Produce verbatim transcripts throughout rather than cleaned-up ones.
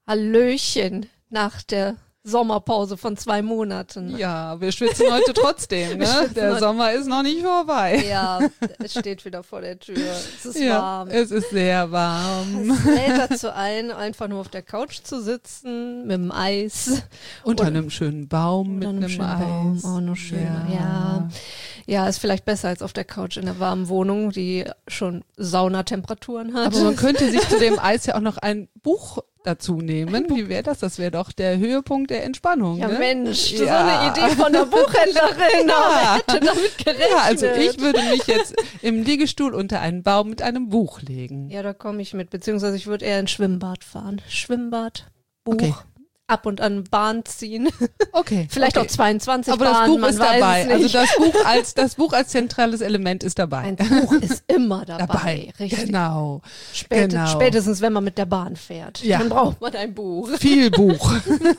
Hallöchen nach der Sommerpause von zwei Monaten. Ja, wir schwitzen heute trotzdem, ne? Der heute. Sommer ist noch nicht vorbei. Ja, es steht wieder vor der Tür. Es ist ja, warm. Es ist sehr warm. Es lädt dazu ein, einfach nur auf der Couch zu sitzen, mit dem Eis. Unter Oder- einem schönen Baum mit Unter einem, einem schönen Eis. Baum. Oh, noch schöner. Ja. Ja. ja, ist vielleicht besser als auf der Couch in der warmen Wohnung, die schon Saunatemperaturen hat. Aber man könnte sich zu dem Eis ja auch noch ein Buch dazu nehmen. Wie wäre das? Das wäre doch der Höhepunkt der Entspannung. Ja, ne? Mensch, so Ja. eine Idee von der Buchhändlerin. Ja. Aber hätte damit gerechnet. Ja, also ich würde mich jetzt im Liegestuhl unter einen Baum mit einem Buch legen. Ja, da komme ich mit. Beziehungsweise ich würde eher ins Schwimmbad fahren. Schwimmbad, Buch, Okay. ab und an Bahn ziehen. Okay. Vielleicht okay. auch zweiundzwanzig Aber das Bahnen, Buch man ist weiß dabei. es Also nicht. das Buch als das Buch als zentrales Element ist dabei. Ein Buch ist immer dabei. dabei. Richtig. Genau. Spät, genau. Spätestens, wenn man mit der Bahn fährt. Ja. Dann braucht man ein Buch. Viel Buch.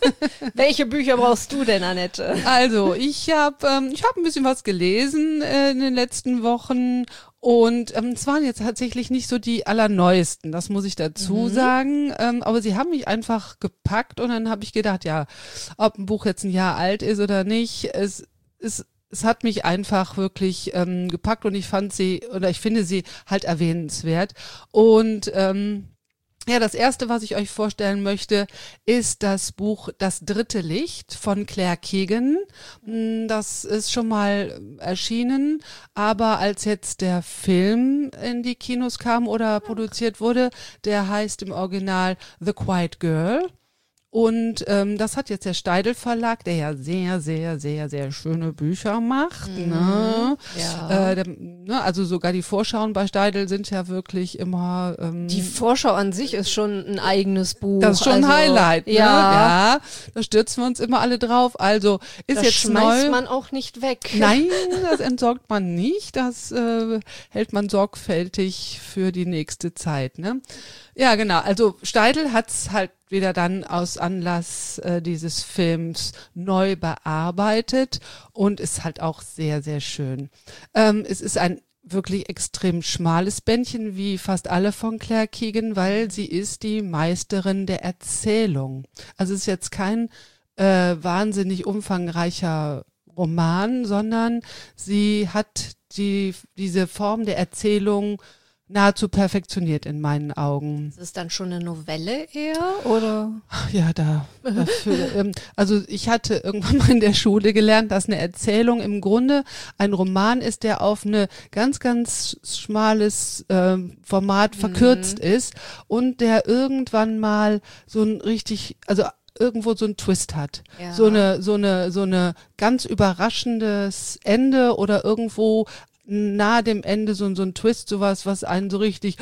Welche Bücher brauchst du denn, Annette? Also, ich habe ähm, ich hab ein bisschen was gelesen äh, in den letzten Wochen und ähm, es waren jetzt tatsächlich nicht so die allerneuesten, das muss ich dazu Mhm. sagen, ähm, aber sie haben mich einfach gepackt und dann habe ich gedacht, ja, ob ein Buch jetzt ein Jahr alt ist oder nicht, es es es hat mich einfach wirklich ähm, gepackt und ich fand sie oder ich finde sie halt erwähnenswert und ähm, ja, das erste, was ich euch vorstellen möchte, ist das Buch Das dritte Licht von Claire Keegan. Mm, Das ist schon mal erschienen, aber als jetzt der Film in die Kinos kam oder produziert wurde, der heißt im Original The Quiet Girl. Und ähm, das hat jetzt der Steidl Verlag, der ja sehr, sehr, sehr, sehr schöne Bücher macht. Ne? Ja. Äh, der, ne? Also sogar die Vorschauen bei Steidl sind ja wirklich immer... Ähm, Die Vorschau an sich ist schon ein eigenes Buch. das ist schon ein also, Highlight. Ne? Ja, ja, da stürzen wir uns immer alle drauf. Also ist das jetzt schmeißt neu. man auch nicht weg. Nein, das entsorgt man nicht. Das äh, hält man sorgfältig für die nächste Zeit. Ne? Ja, genau. Also Steidl hat's halt wieder dann aus Anlass äh, dieses Films neu bearbeitet und ist halt auch sehr, sehr schön. Ähm, es ist ein wirklich extrem schmales Bändchen, wie fast alle von Claire Keegan, weil sie ist die Meisterin der Erzählung. Also es ist jetzt kein äh, wahnsinnig umfangreicher Roman, sondern sie hat die diese Form der Erzählung nahezu perfektioniert in meinen Augen. Ist es dann schon eine Novelle eher? Oder? Ja, da. Dafür, ähm, also ich hatte irgendwann mal in der Schule gelernt, dass eine Erzählung im Grunde ein Roman ist, der auf eine ganz, ganz schmales ähm, Format verkürzt Mhm. ist und der irgendwann mal so ein richtig, also irgendwo so ein Twist hat. Ja. So eine, so eine, so eine ganz überraschendes Ende oder irgendwo nahe dem Ende so, so ein Twist, sowas, was einen so richtig,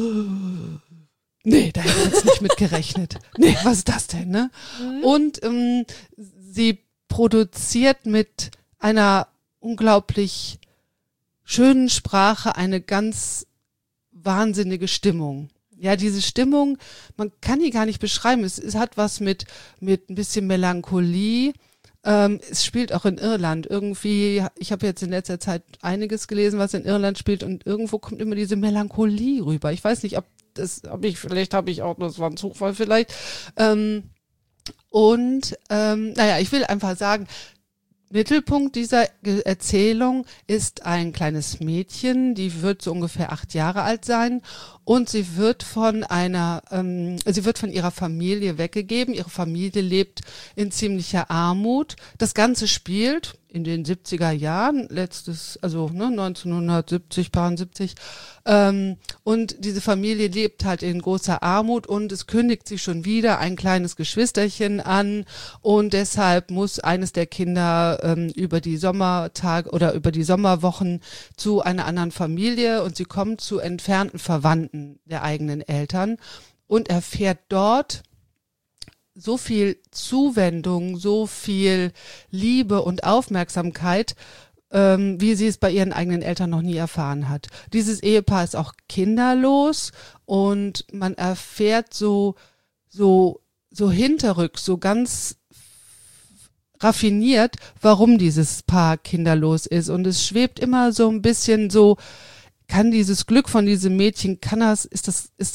nee, da hätte ich jetzt nicht mit gerechnet. Nee, was ist das denn, ne? Mhm. Und ähm, sie produziert mit einer unglaublich schönen Sprache eine ganz wahnsinnige Stimmung. Ja, diese Stimmung, man kann die gar nicht beschreiben. Es, es hat was mit, mit ein bisschen Melancholie. Ähm, es spielt auch in Irland irgendwie, ich habe jetzt in letzter Zeit einiges gelesen, was in Irland spielt und irgendwo kommt immer diese Melancholie rüber. Ich weiß nicht, ob das, ob ich, vielleicht habe ich auch, das war ein Zufall vielleicht. Ähm, und ähm, naja, ich will einfach sagen, Mittelpunkt dieser Ge- Erzählung ist ein kleines Mädchen, die wird so ungefähr acht Jahre alt sein und sie wird von einer, ähm, sie wird von ihrer Familie weggegeben. Ihre Familie lebt in ziemlicher Armut. Das Ganze spielt in den siebziger Jahren, letztes, also ne, neunzehnhundertsiebzig, siebzig, ähm, und diese Familie lebt halt in großer Armut und es kündigt sich schon wieder ein kleines Geschwisterchen an und deshalb muss eines der Kinder ähm, über die Sommertage oder über die Sommerwochen zu einer anderen Familie und sie kommt zu entfernten Verwandten der eigenen Eltern und erfährt dort so viel Zuwendung, so viel Liebe und Aufmerksamkeit, ähm, wie sie es bei ihren eigenen Eltern noch nie erfahren hat. Dieses Ehepaar ist auch kinderlos und man erfährt so, so, so hinterrücks, so ganz raffiniert, warum dieses Paar kinderlos ist. Und es schwebt immer so ein bisschen so, kann dieses Glück von diesem Mädchen, kann das, ist das, ist das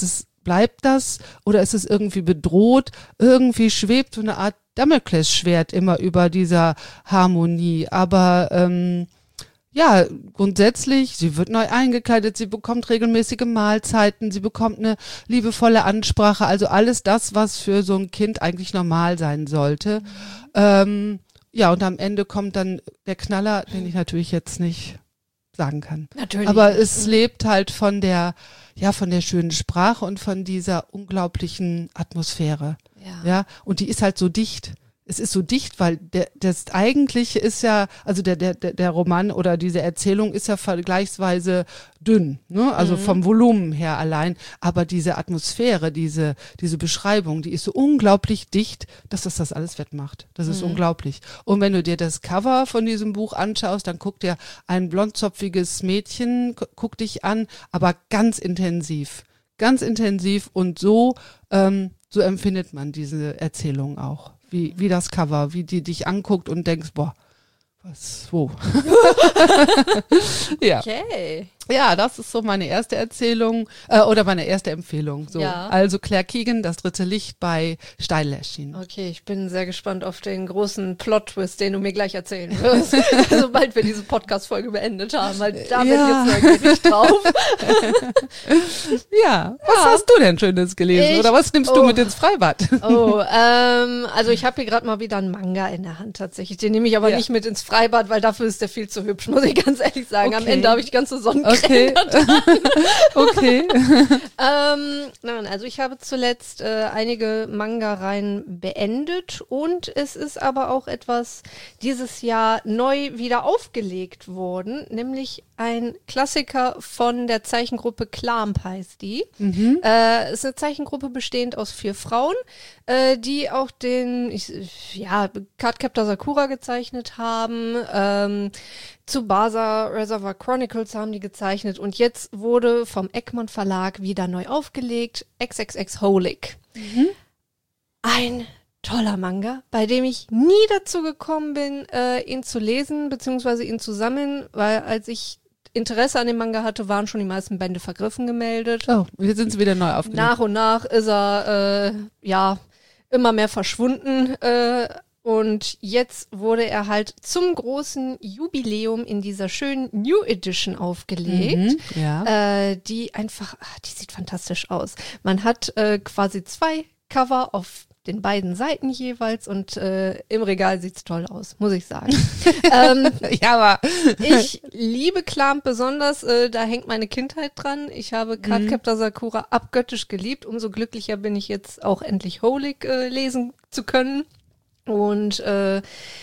bleibt das oder ist es irgendwie bedroht? Irgendwie schwebt so eine Art Damoklesschwert immer über dieser Harmonie. Aber ähm, ja, grundsätzlich, sie wird neu eingekleidet, sie bekommt regelmäßige Mahlzeiten, sie bekommt eine liebevolle Ansprache, also alles das, was für so ein Kind eigentlich normal sein sollte. Mhm. Ähm, ja, und am Ende kommt dann der Knaller, den ich natürlich jetzt nicht sagen kann. Natürlich. Aber es lebt halt von der, ja, von der schönen Sprache und von dieser unglaublichen Atmosphäre. Ja. Ja, und die ist halt so dicht. Es ist so dicht, weil der, das eigentliche ist ja, also der, der, der Roman oder diese Erzählung ist ja vergleichsweise dünn, ne? Also mhm. vom Volumen her allein. Aber diese Atmosphäre, diese, diese Beschreibung, die ist so unglaublich dicht, dass das das alles wettmacht. Das ist mhm. unglaublich. Und wenn du dir das Cover von diesem Buch anschaust, dann guck dir ein blondzopfiges Mädchen, guck dich an, aber ganz intensiv. Ganz intensiv und so, ähm, so empfindet man diese Erzählung auch. Wie, wie das Cover, wie die dich anguckt und denkst, boah, was, wo? Ja. Okay. Ja, das ist so meine erste Erzählung äh, oder meine erste Empfehlung. So. Ja. Also Claire Keegan, Das dritte Licht bei Steil erschienen. Okay, ich bin sehr gespannt auf den großen Plot-Twist, den du mir gleich erzählen wirst, sobald wir diese Podcast-Folge beendet haben, weil da bin Ja. ich jetzt neugierig drauf. Ja, was Ja. hast du denn Schönes gelesen Ich- oder was nimmst oh. du mit ins Freibad? Oh, ähm, also ich habe hier gerade mal wieder einen Manga in der Hand tatsächlich. Den nehme ich aber Ja. nicht mit ins Freibad, weil dafür ist der viel zu hübsch, muss ich ganz ehrlich sagen. Am Okay. Ende habe ich die ganze Sonnencreme. Okay. Okay. Ähm, nein, also ich habe zuletzt äh, einige Manga-Reihen beendet und es ist aber auch etwas dieses Jahr neu wieder aufgelegt worden, nämlich ein Klassiker von der Zeichengruppe Clamp heißt die. Mhm. Äh, es ist eine Zeichengruppe bestehend aus vier Frauen, äh, die auch den, ich, ja, Cardcaptor Sakura gezeichnet haben. Ähm, Tsubasa Reservoir Chronicles haben die gezeichnet und jetzt wurde vom Egmont Verlag wieder neu aufgelegt. X X X Holic. Mhm. Ein toller Manga, bei dem ich nie dazu gekommen bin, äh, ihn zu lesen, beziehungsweise ihn zu sammeln, weil als ich Interesse an dem Manga hatte, waren schon die meisten Bände vergriffen gemeldet. Oh, und jetzt sind sie wieder neu aufgelegt. Nach und nach ist er, äh, ja, immer mehr verschwunden, äh, und jetzt wurde er halt zum großen Jubiläum in dieser schönen New Edition aufgelegt, Mhm. Ja. äh, die einfach, ach, die sieht fantastisch aus. Man hat äh, quasi zwei Cover auf den beiden Seiten jeweils und äh, im Regal sieht's toll aus, muss ich sagen. ähm, Ja, aber ich liebe Clamp besonders, äh, da hängt meine Kindheit dran. Ich habe Cardcaptor Sakura abgöttisch geliebt. Umso glücklicher bin ich jetzt auch endlich Holic äh, lesen zu können. Und äh,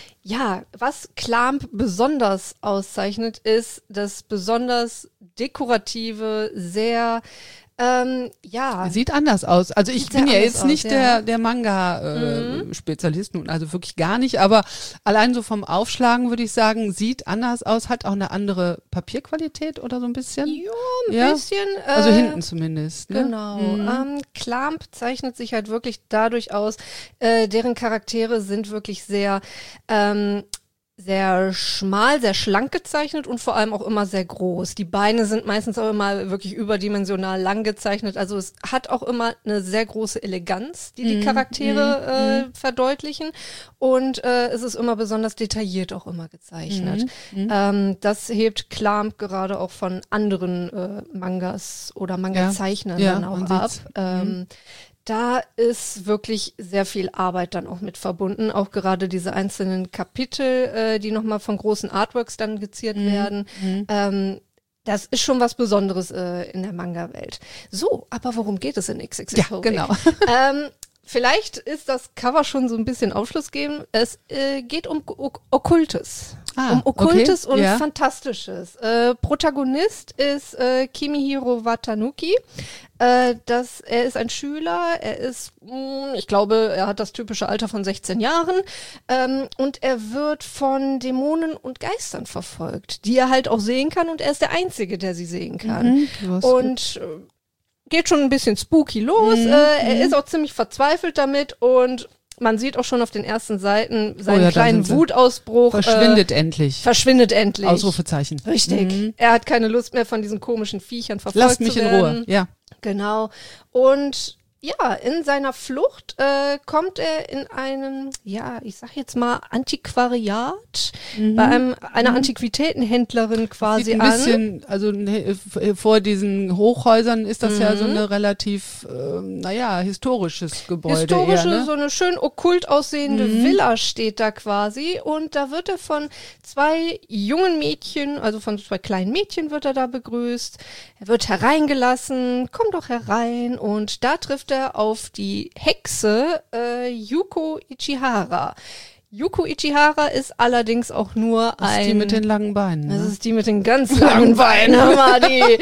ja, was Clamp besonders auszeichnet, ist das besonders dekorative, sehr ähm, ja. sieht anders aus. Also ich Sieht bin sehr ja anders jetzt aus, nicht ja. der, der Manga-Spezialist, nun also wirklich gar nicht, aber allein so vom Aufschlagen würde ich sagen, sieht anders aus, hat auch eine andere Papierqualität oder so ein bisschen. Ja, ein Ja. bisschen. Äh, Also hinten zumindest. Ne? Genau. Mhm. Ähm, Clamp zeichnet sich halt wirklich dadurch aus, äh, deren Charaktere sind wirklich sehr, ähm, sehr schmal, sehr schlank gezeichnet und vor allem auch immer sehr groß. Die Beine sind meistens auch immer wirklich überdimensional lang gezeichnet. Also es hat auch immer eine sehr große Eleganz, die die Mhm. Charaktere äh, verdeutlichen. Und äh, es ist immer besonders detailliert auch immer gezeichnet. Mhm. Ähm, das hebt Clamp gerade auch von anderen äh, Mangas oder Manga-Zeichnern Ja, dann auch man ab. sieht's. Ähm, Da ist wirklich sehr viel Arbeit dann auch mit verbunden. Auch gerade diese einzelnen Kapitel, äh, die nochmal von großen Artworks dann geziert Mhm. werden. Mhm. Ähm, das ist schon was Besonderes äh, in der Manga-Welt. So, aber worum geht es in X X X Ja, Holic? genau. ähm, vielleicht ist das Cover schon so ein bisschen aufschlussgebend. Es äh, geht um Ok- Okkultes. Ah, um Okkultes okay, und ja. Fantastisches. Äh, Protagonist ist äh, Kimihiro Watanuki. Äh, das, er ist ein Schüler, er ist, mh, ich glaube, er hat das typische Alter von sechzehn Jahren, ähm, und er wird von Dämonen und Geistern verfolgt, die er halt auch sehen kann, und er ist der Einzige, der sie sehen kann. Mhm, was- Und äh, geht schon ein bisschen spooky los, Mhm, äh, er ist auch ziemlich verzweifelt damit und man sieht auch schon auf den ersten Seiten seinen Oh ja, da kleinen sind sie. Wutausbruch. verschwindet äh, endlich. Verschwindet endlich. Ausrufezeichen. Richtig. Mhm. Er hat keine Lust mehr, von diesen komischen Viechern verfolgt Lasst mich zu in werden. Ruhe. Ja. Genau. Und ja, in seiner Flucht äh, kommt er in einem, ja, ich sag jetzt mal Antiquariat, mhm. bei einem, einer mhm. Antiquitätenhändlerin quasi Sieht ein an. bisschen, also ne, vor diesen Hochhäusern ist das mhm. ja so eine relativ, äh, naja, historisches Gebäude. Historische, eher, ne? so eine schön okkult aussehende mhm. Villa steht da quasi und da wird er von zwei jungen Mädchen, also von zwei kleinen Mädchen wird er da begrüßt. Er wird hereingelassen, komm doch herein und da trifft er auf die Hexe äh, Yuko Ichihara. Yuko Ichihara ist allerdings auch nur das ein... Das ist die mit den langen Beinen. Ne? Das ist die mit den ganz langen Beinen. Hör die.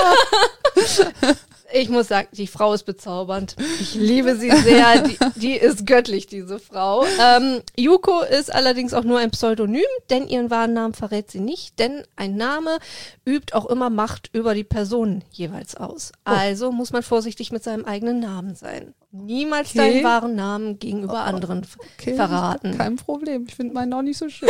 Ich muss sagen, die Frau ist bezaubernd. Ich liebe sie sehr. Die, die ist göttlich, diese Frau. Ähm, Yuko ist allerdings auch nur ein Pseudonym, denn ihren wahren Namen verrät sie nicht, denn ein Name übt auch immer Macht über die Person jeweils aus. Oh. Also muss man vorsichtig mit seinem eigenen Namen sein. Niemals okay. deinen wahren Namen gegenüber oh, anderen okay. verraten. Kein Problem. Ich finde meinen auch nicht so schön.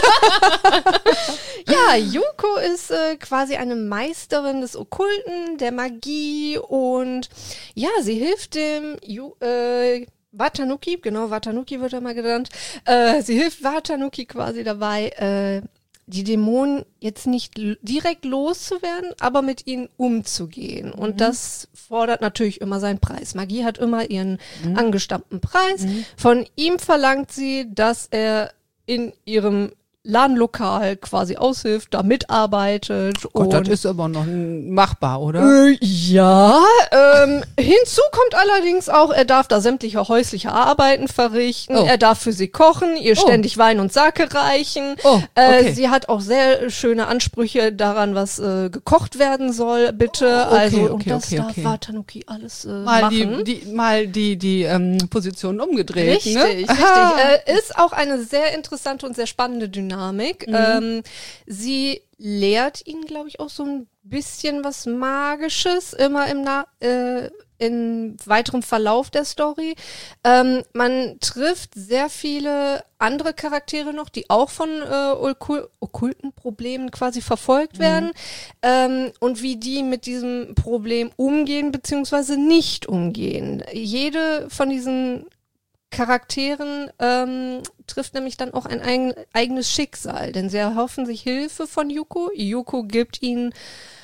Ja, Yuko ist äh, quasi eine Meisterin des Okkulten, der Magie und ja, sie hilft dem Yu, äh, Watanuki, genau, Watanuki wird er mal genannt, äh, sie hilft Watanuki quasi dabei, äh, die Dämonen jetzt nicht l- direkt loszuwerden, aber mit ihnen umzugehen. Und mhm. das fordert natürlich immer seinen Preis. Magie hat immer ihren mhm. angestammten Preis. Mhm. Von ihm verlangt sie, dass er in ihrem Ladenlokal quasi aushilft, da mitarbeitet. Gott, und das ist aber noch machbar, oder? Äh, ja. Ähm, hinzu kommt allerdings auch, er darf da sämtliche häusliche Arbeiten verrichten. Oh. Er darf für sie kochen, ihr oh. ständig Wein und Sake reichen. Oh, okay. äh, sie hat auch sehr schöne Ansprüche daran, was äh, gekocht werden soll, bitte. Oh, okay, also okay, und das okay, darf okay. Watanuki alles äh, mal machen. Die, die, mal die die ähm, Positionen umgedreht. Richtig, ne? richtig. Äh, ist auch eine sehr interessante und sehr spannende Dynamik. Mhm. Ähm, sie lehrt ihn, glaube ich, auch so ein bisschen was Magisches, immer im Na- äh, in weiterem Verlauf der Story. Ähm, man trifft sehr viele andere Charaktere noch, die auch von äh, okul- okkulten Problemen quasi verfolgt mhm. werden ähm, und wie die mit diesem Problem umgehen beziehungsweise nicht umgehen. Jede von diesen Charakteren ähm, trifft nämlich dann auch ein eigen, eigenes Schicksal, denn sie erhoffen sich Hilfe von Yuko. Yuko gibt ihnen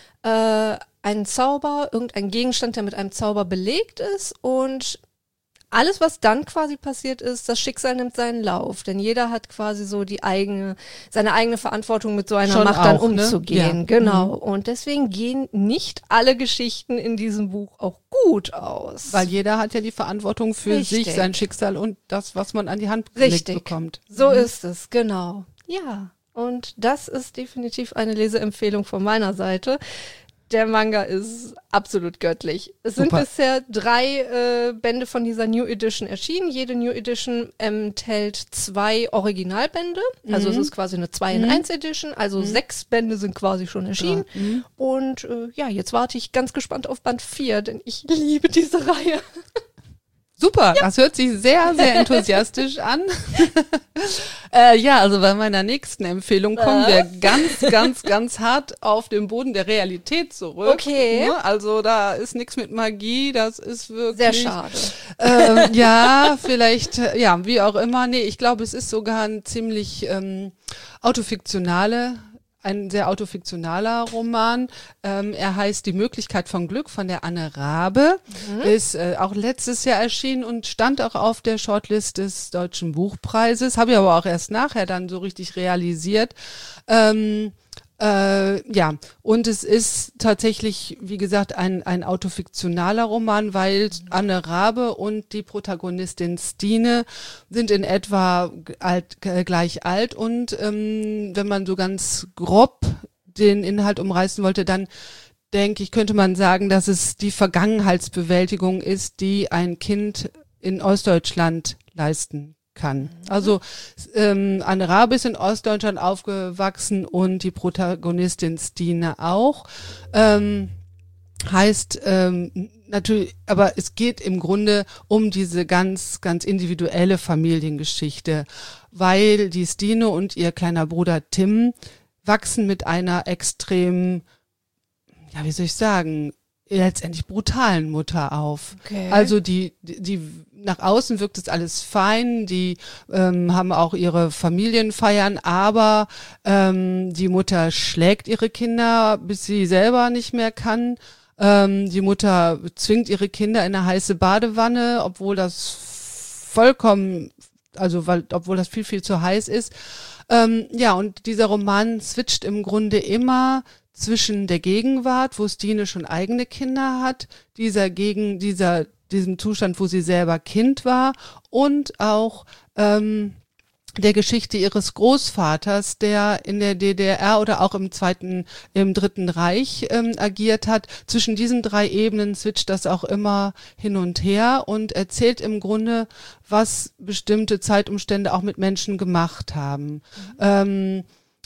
äh, einen Zauber, irgendeinen Gegenstand, der mit einem Zauber belegt ist und alles, was dann quasi passiert ist, das Schicksal nimmt seinen Lauf, denn jeder hat quasi so die eigene, seine eigene Verantwortung mit so einer Schon Macht dann auch, ne? umzugehen. Ja. Genau. Mhm. Und deswegen gehen nicht alle Geschichten in diesem Buch auch gut aus. Weil jeder hat ja die Verantwortung für Richtig. sich, sein Schicksal und das, was man an die Hand gelegt Richtig. bekommt. So mhm. ist es, genau. Ja. Und das ist definitiv eine Leseempfehlung von meiner Seite. Der Manga ist absolut göttlich. Es Super. sind bisher drei äh, Bände von dieser New Edition erschienen. Jede New Edition enthält zwei Originalbände. Mhm. Also es ist quasi eine zwei in eins Edition. Also mhm. sechs Bände sind quasi schon erschienen. Ja. Mhm. Und äh, ja, jetzt warte ich ganz gespannt auf Band vier, denn ich liebe diese Reihe. Super, ja. Das hört sich sehr, sehr enthusiastisch an. äh, ja, also bei meiner nächsten Empfehlung kommen wir ganz, ganz, ganz hart auf den Boden der Realität zurück. Okay. Ne? Also da ist nichts mit Magie, das ist wirklich... Sehr schade. Äh, ja, vielleicht, ja, wie auch immer. Nee, ich glaube, es ist sogar ein ziemlich ähm, autofiktionale Ein sehr autofiktionaler Roman. Ähm, er heißt Die Möglichkeit von Glück von der Anne Rabe. Mhm. Ist äh, auch letztes Jahr erschienen und stand auch auf der Shortlist des Deutschen Buchpreises. Habe ich aber auch erst nachher dann so richtig realisiert. Ähm, Äh, ja, und es ist tatsächlich, wie gesagt, ein, ein autofiktionaler Roman, weil Anne Rabe und die Protagonistin Stine sind in etwa alt, äh, gleich alt und ähm, wenn man so ganz grob den Inhalt umreißen wollte, dann denke ich, könnte man sagen, dass es die Vergangenheitsbewältigung ist, die ein Kind in Ostdeutschland leisten kann. Also ähm, Anne Rabe ist in Ostdeutschland aufgewachsen und die Protagonistin Stine auch. Ähm, heißt ähm, natürlich, aber es geht im Grunde um diese ganz, ganz individuelle Familiengeschichte, weil die Stine und ihr kleiner Bruder Tim wachsen mit einer extrem, ja wie soll ich sagen, letztendlich brutalen Mutter auf. Okay. Also die, die, die nach außen wirkt es alles fein, die ähm, haben auch ihre Familienfeiern, aber ähm, die Mutter schlägt ihre Kinder, bis sie selber nicht mehr kann. Ähm, die Mutter zwingt ihre Kinder in eine heiße Badewanne, obwohl das vollkommen, also weil, obwohl das viel, viel zu heiß ist. Ähm, ja, und dieser Roman switcht im Grunde immer zwischen der Gegenwart, wo Stine schon eigene Kinder hat, dieser gegen dieser diesem Zustand, wo sie selber Kind war, und auch ähm, der Geschichte ihres Großvaters, der in der D D R oder auch im zweiten, im Dritten Reich ähm, agiert hat. Zwischen diesen drei Ebenen switcht das auch immer hin und her und erzählt im Grunde, was bestimmte Zeitumstände auch mit Menschen gemacht haben. Mhm. Ähm,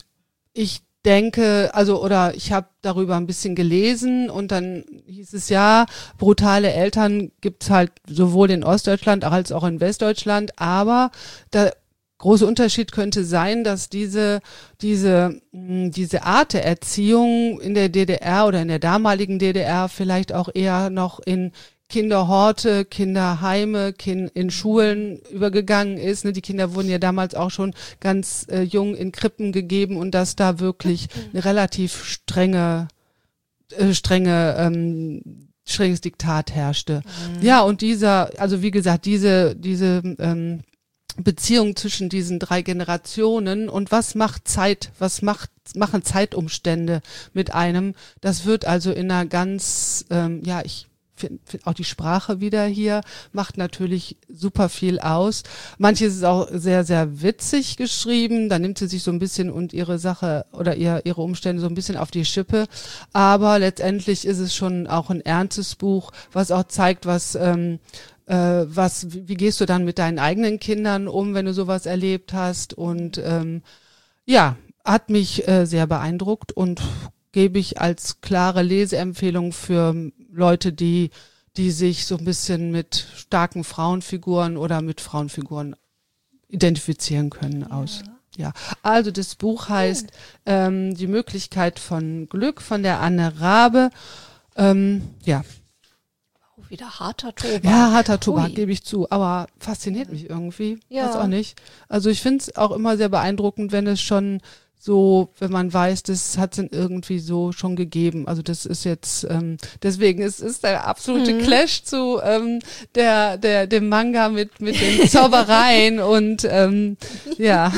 ich denke, also oder ich habe darüber ein bisschen gelesen und dann hieß es ja, brutale Eltern gibt's halt sowohl in Ostdeutschland als auch in Westdeutschland, aber der große Unterschied könnte sein, dass diese diese diese Art der Erziehung in der D D R oder in der damaligen D D R vielleicht auch eher noch in Kinderhorte, Kinderheime, kind, in Schulen übergegangen ist. Ne? Die Kinder wurden ja damals auch schon ganz äh, jung in Krippen gegeben und dass da wirklich eine relativ strenge, äh, strenge, ähm, strenges Diktat herrschte. Mhm. Ja, und dieser, also wie gesagt, diese, diese ähm, Beziehung zwischen diesen drei Generationen und was macht Zeit, was macht, machen Zeitumstände mit einem, das wird also in einer ganz, ähm, ja, ich auch die Sprache wieder hier macht natürlich super viel aus. Manches ist auch sehr, sehr witzig geschrieben. Da nimmt sie sich so ein bisschen und ihre Sache oder ihr, ihre Umstände so ein bisschen auf die Schippe. Aber letztendlich ist es schon auch ein ernstes Buch, was auch zeigt, was, ähm, äh, was, wie gehst du dann mit deinen eigenen Kindern um, wenn du sowas erlebt hast. Und ähm, ja, hat mich äh, sehr beeindruckt und gebe ich als klare Leseempfehlung für Leute, die, die sich so ein bisschen mit starken Frauenfiguren oder mit Frauenfiguren identifizieren können aus. Ja, ja. Also das Buch heißt ähm, Die Möglichkeit von Glück von der Anne Rabe. Ähm, ja. Oh, wieder harter Tobak. Ja, harter Tobak, gebe ich zu. Aber fasziniert mich irgendwie. Ja. Weiß auch nicht. Also ich finde es auch immer sehr beeindruckend, wenn es schon so, wenn man weiß, das hat es irgendwie so schon gegeben. Also das ist jetzt, ähm, deswegen ist ist der absolute mhm. Clash zu ähm, der der dem Manga mit mit den Zaubereien und ähm, ja.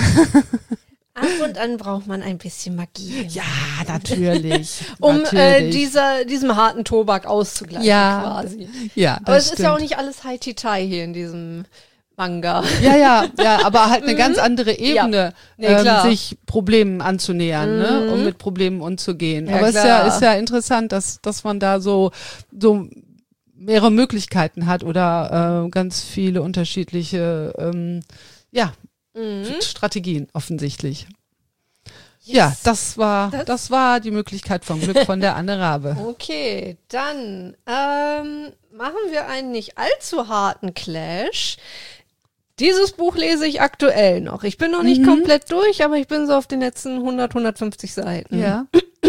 Ab und an braucht man ein bisschen Magie. Ja, natürlich. um natürlich. Äh, dieser, diesem harten Tobak auszugleichen ja, quasi. Ja, aber es stimmt. ist ja auch nicht alles Hai-Ti-Tai hier in diesem Manga. Ja, ja, ja, aber halt eine ganz andere Ebene, ja. nee, ähm, sich Problemen anzunähern, mhm. ne, um mit Problemen umzugehen. Ja, aber es ist klar. ja, ist ja interessant, dass, dass man da so, so mehrere Möglichkeiten hat oder äh, ganz viele unterschiedliche, ähm, ja, mhm. Strategien offensichtlich. Yes. Ja, das war, das, das war die Möglichkeit vom Glück von der Anne Rabe. Okay, dann ähm, machen wir einen nicht allzu harten Clash. Dieses Buch lese ich aktuell noch. Ich bin noch nicht mhm. komplett durch, aber ich bin so auf den letzten hundert, hundertfünfzig Seiten. Ja.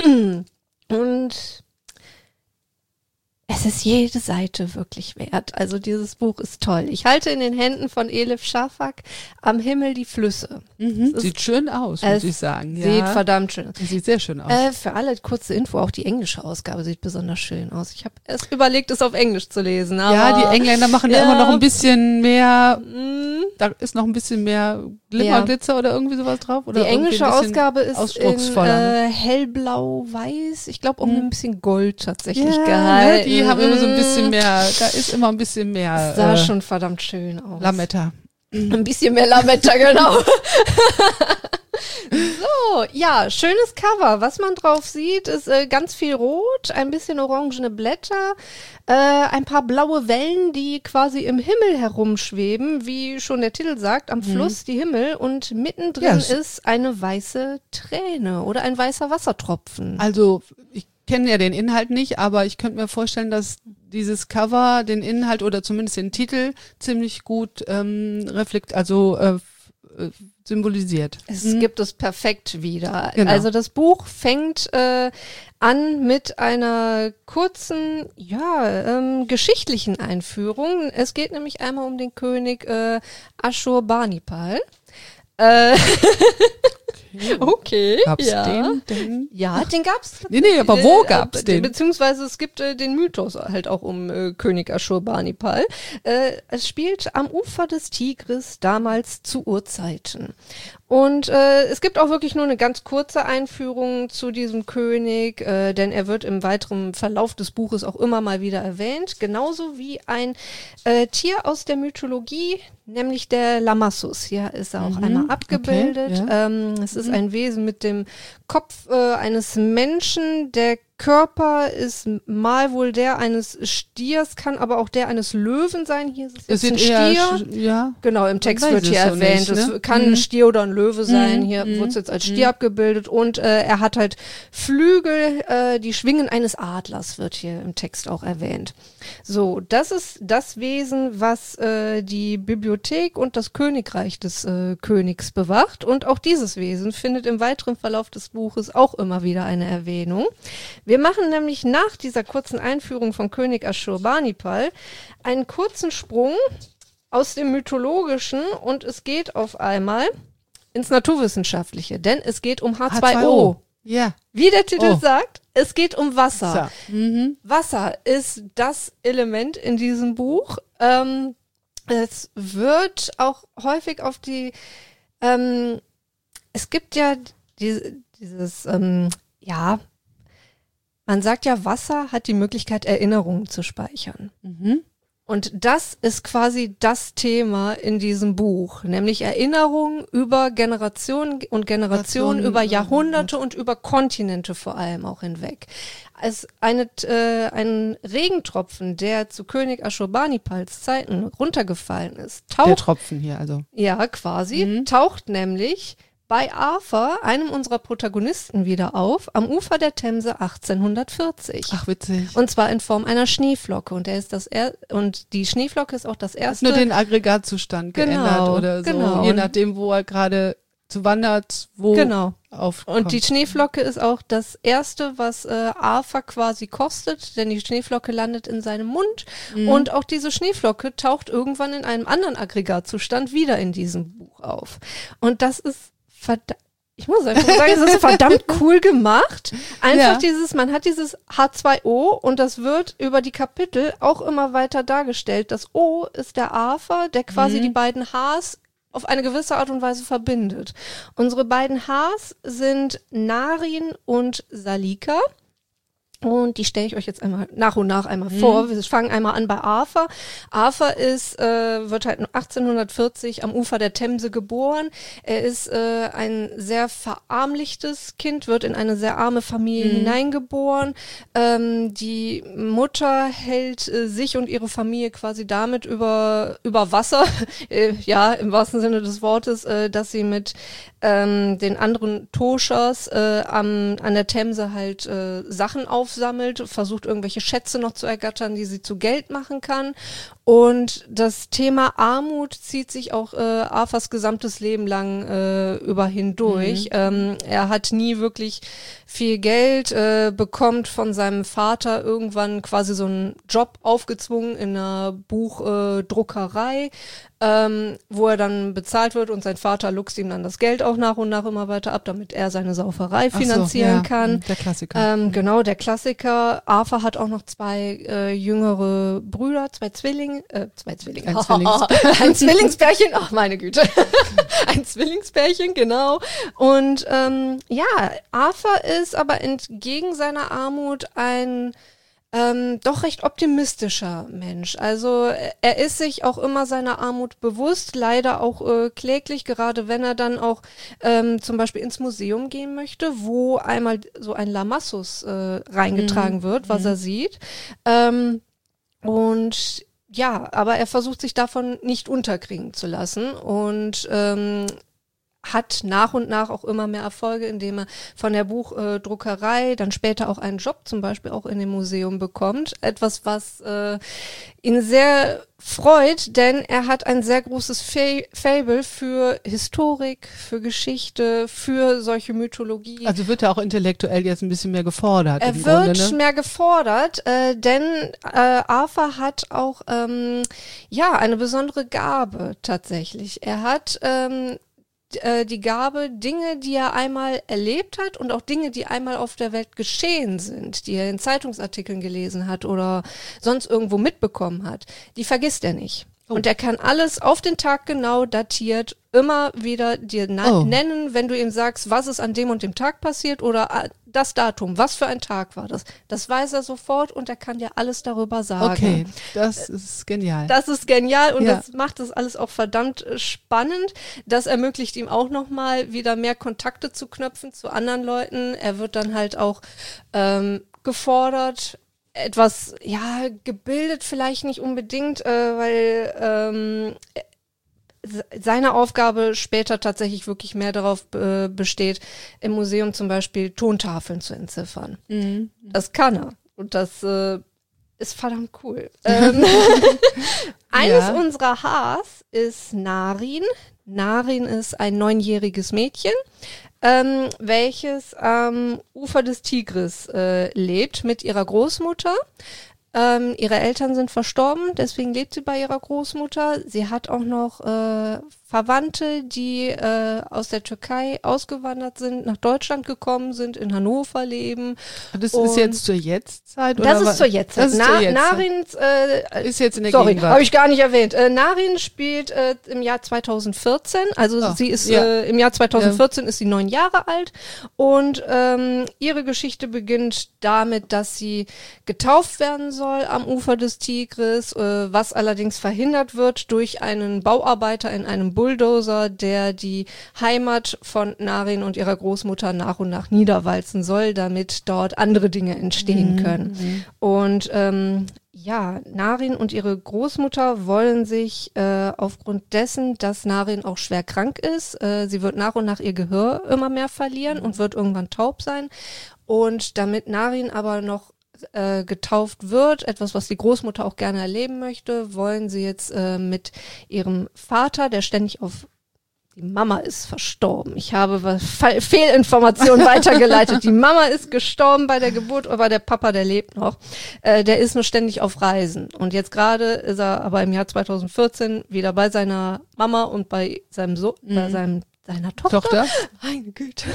Und es ist jede Seite wirklich wert. Also dieses Buch ist toll. Ich halte in den Händen von Elif Shafak Am Himmel die Flüsse. Mhm. Sieht schön aus, muss ich sagen. Sieht ja. verdammt schön aus. Sieht sehr schön aus. Äh, für alle kurze Info, auch die englische Ausgabe sieht besonders schön aus. Ich habe erst überlegt, es auf Englisch zu lesen. Aber ja, die Engländer machen ja immer noch ein bisschen mehr, mm. da ist noch ein bisschen mehr Glimmer, ja. Glitzer oder irgendwie sowas drauf. Oder die englische Ausgabe ist in äh, hellblau-weiß. Ich glaube auch hm. ein bisschen Gold tatsächlich ja, gehalten. Ne, die haben immer so ein bisschen mehr, da ist immer ein bisschen mehr. Das sah äh, schon verdammt schön aus. Lametta. Ein bisschen mehr Lametta, genau. So, ja, schönes Cover. Was man drauf sieht, ist äh, ganz viel Rot, ein bisschen orangene Blätter, äh, ein paar blaue Wellen, die quasi im Himmel herumschweben, wie schon der Titel sagt, am Fluss mhm. die Himmel, und mittendrin yes. ist eine weiße Träne oder ein weißer Wassertropfen. Also, ich kenne ja den Inhalt nicht, aber ich könnte mir vorstellen, dass dieses Cover den Inhalt oder zumindest den Titel ziemlich gut ähm, reflekt, also äh, symbolisiert. Es Mhm. gibt es perfekt wieder. Genau. Also das Buch fängt äh, an mit einer kurzen, ja, ähm, geschichtlichen Einführung. Es geht nämlich einmal um den König äh, Ashurbanipal. Äh, okay, Gab's ja. den denn? Ja, den gab's. Nee, nee, aber wo Äh, gab's äh, den? Beziehungsweise es gibt äh, den Mythos halt auch um äh, König Ashurbanipal. Äh, es spielt am Ufer des Tigris, damals zu Urzeiten. Und äh, es gibt auch wirklich nur eine ganz kurze Einführung zu diesem König, äh, denn er wird im weiteren Verlauf des Buches auch immer mal wieder erwähnt, genauso wie ein äh, Tier aus der Mythologie, nämlich der Lamassus. Hier ist er auch Mhm, einmal abgebildet. okay, ja. ähm, es ist ein Wesen mit dem Kopf äh, eines Menschen, der Körper ist mal wohl der eines Stiers, kann aber auch der eines Löwen sein. Hier ist es Es jetzt sieht ein eher, Stier. sch- ja. Genau, im Text weiß wird es hier so erwähnt, nicht, ne? es kann Mhm. ein Stier oder ein Löwe sein. Mhm, Hier mhm, wurde es jetzt als Stier abgebildet und äh, er hat halt Flügel, äh, die Schwingen eines Adlers wird hier im Text auch erwähnt. So, das ist das Wesen, was äh, die Bibliothek und das Königreich des äh, Königs bewacht, und auch dieses Wesen findet im weiteren Verlauf des Buches auch immer wieder eine Erwähnung. Wir machen nämlich nach dieser kurzen Einführung von König Ashurbanipal einen kurzen Sprung aus dem Mythologischen und es geht auf einmal ins Naturwissenschaftliche, denn es geht um H zwei O. Ja. Wie der Titel Oh. sagt, es geht um Wasser. So. Mhm. Wasser ist das Element in diesem Buch. Ähm, es wird auch häufig auf die, ähm, es gibt ja die, dieses, ähm, ja, man sagt ja, Wasser hat die Möglichkeit, Erinnerungen zu speichern. Mhm. Und das ist quasi das Thema in diesem Buch, nämlich Erinnerungen über Generationen und Generationen, Generationen, über äh, Jahrhunderte und über Kontinente vor allem auch hinweg. Als eine, äh, ein Regentropfen, der zu König Ashurbanipals Zeiten runtergefallen ist, Der taucht, Tropfen hier, also. ja quasi, Mhm. taucht nämlich bei Arthur, einem unserer Protagonisten, wieder auf, am Ufer der Themse achtzehnhundertvierzig. Ach, witzig. Und zwar in Form einer Schneeflocke. Und er ist das er und die Schneeflocke ist auch das Hat erste. nur den Aggregatzustand Genau, geändert oder so. genau. Je nachdem, wo er gerade zu wandert, wo genau. aufkommt. Und die Schneeflocke ist auch das erste, was äh, Arthur quasi kostet, denn die Schneeflocke landet in seinem Mund. Mhm. Und auch diese Schneeflocke taucht irgendwann in einem anderen Aggregatzustand wieder in diesem Buch auf. Und das ist verdammt. Ich muss einfach sagen, es ist verdammt cool gemacht. Einfach Ja. dieses, man hat dieses H zwei O und das wird über die Kapitel auch immer weiter dargestellt. Das O ist der Arthur, der quasi Mhm. die beiden Hs auf eine gewisse Art und Weise verbindet. Unsere beiden Hs sind Narin und Salika. Und die stelle ich euch jetzt einmal nach und nach einmal vor. Wir fangen einmal an bei Arthur. Arthur ist, äh, wird halt achtzehnhundertvierzig am Ufer der Themse geboren. Er ist äh, ein sehr verarmlichtes Kind, wird in eine sehr arme Familie Mhm. hineingeboren. Ähm, die Mutter hält äh, sich und ihre Familie quasi damit über, über Wasser, äh, ja, im wahrsten Sinne des Wortes, äh, dass sie mit ähm, den anderen Toschas äh, am, an der Themse halt äh, Sachen aufsammelt, versucht irgendwelche Schätze noch zu ergattern, die sie zu Geld machen kann. Und das Thema Armut zieht sich auch äh, Arthurs gesamtes Leben lang äh, über hindurch. Mhm. Ähm, er hat nie wirklich viel Geld, äh, bekommt von seinem Vater irgendwann quasi so einen Job aufgezwungen in einer Buchdruckerei, ähm, wo er dann bezahlt wird und sein Vater luchst ihm dann das Geld auch nach und nach immer weiter ab, damit er seine Sauferei Ach so, finanzieren ja, kann. Der Klassiker. Ähm, genau, der Klassiker. Arthur hat auch noch zwei äh, jüngere Brüder, zwei Zwillinge, äh, zwei Zwillinge. Ein Zwillings- Ein Zwillingspärchen, ach meine Güte. Ein Zwillingspärchen, genau. Und ähm, ja, Arthur ist aber entgegen seiner Armut ein ähm, doch recht optimistischer Mensch. Also er ist sich auch immer seiner Armut bewusst, leider auch äh, kläglich, gerade wenn er dann auch ähm, zum Beispiel ins Museum gehen möchte, wo einmal so ein Lamassus äh, reingetragen Mhm. wird, was Mhm. er sieht. Ähm, und ja, aber er versucht sich davon nicht unterkriegen zu lassen und ähm, hat nach und nach auch immer mehr Erfolge, indem er von der Buchdruckerei dann später auch einen Job zum Beispiel auch in dem Museum bekommt. Etwas, was äh, ihn sehr freut, denn er hat ein sehr großes Fa- Faible für Historik, für Geschichte, für solche Mythologie. Also wird er auch intellektuell jetzt ein bisschen mehr gefordert. Er im wird Grunde, ne? mehr gefordert, äh, denn äh, Arthur hat auch ähm, ja eine besondere Gabe tatsächlich. Er hat ähm, d- äh, die Gabe, Dinge, die er einmal erlebt hat und auch Dinge, die einmal auf der Welt geschehen sind, die er in Zeitungsartikeln gelesen hat oder sonst irgendwo mitbekommen hat, die vergisst er nicht. Oh. Und er kann alles auf den Tag genau datiert immer wieder dir na- Oh. nennen, wenn du ihm sagst, was ist an dem und dem Tag passiert oder ah, das Datum, was für ein Tag war das. Das weiß er sofort und er kann dir alles darüber sagen. Okay, das ist genial. Das ist genial und Ja. das macht das alles auch verdammt äh, spannend. Das ermöglicht ihm auch nochmal wieder mehr Kontakte zu knüpfen zu anderen Leuten. Er wird dann halt auch ähm, gefordert, etwas, ja, gebildet vielleicht nicht unbedingt, äh, weil ähm, se- seine Aufgabe später tatsächlich wirklich mehr darauf äh, besteht, im Museum zum Beispiel Tontafeln zu entziffern. Mhm. Das kann er. Und das äh, ist verdammt cool. ähm, eines Ja. unserer Haars ist Narin. Narin ist ein neunjähriges Mädchen, ähm, welches am Ufer des Tigris äh, lebt mit ihrer Großmutter. Ähm, ihre Eltern sind verstorben, deswegen lebt sie bei ihrer Großmutter. Sie hat auch noch äh, Verwandte, die äh, aus der Türkei ausgewandert sind, nach Deutschland gekommen sind, in Hannover leben. Das Und ist jetzt zur Jetztzeit? Das oder ist zur Jetztzeit. Das ist Na, zur Jetztzeit. Narins, äh, Ist jetzt in der sorry, Gegenwart. habe ich gar nicht erwähnt. Äh, Narin spielt äh, im Jahr zweitausendvierzehn, also Oh, sie ist ja. äh, im Jahr zweitausendvierzehn ist sie neun Jahre alt und ähm, ihre Geschichte beginnt damit, dass sie getauft werden soll am Ufer des Tigris, äh, was allerdings verhindert wird durch einen Bauarbeiter in einem Bulldozer, der die Heimat von Narin und ihrer Großmutter nach und nach niederwalzen soll, damit dort andere Dinge entstehen können. Und ähm, ja, Narin und ihre Großmutter wollen sich äh, aufgrund dessen, dass Narin auch schwer krank ist, äh, sie wird nach und nach ihr Gehör immer mehr verlieren und wird irgendwann taub sein. Und damit Narin aber noch äh, getauft wird, etwas, was die Großmutter auch gerne erleben möchte, wollen sie jetzt äh, mit ihrem Vater, der ständig auf die Mama ist verstorben. Ich habe was Fe- Fehlinformationen weitergeleitet. Die Mama ist gestorben bei der Geburt, aber der Papa, der lebt noch. Äh, der ist nur ständig auf Reisen. Und jetzt gerade ist er aber im Jahr zweitausendvierzehn wieder bei seiner Mama und bei seinem Sohn, Mhm. bei seinem, seiner Tochter. Tochter? Meine Güte.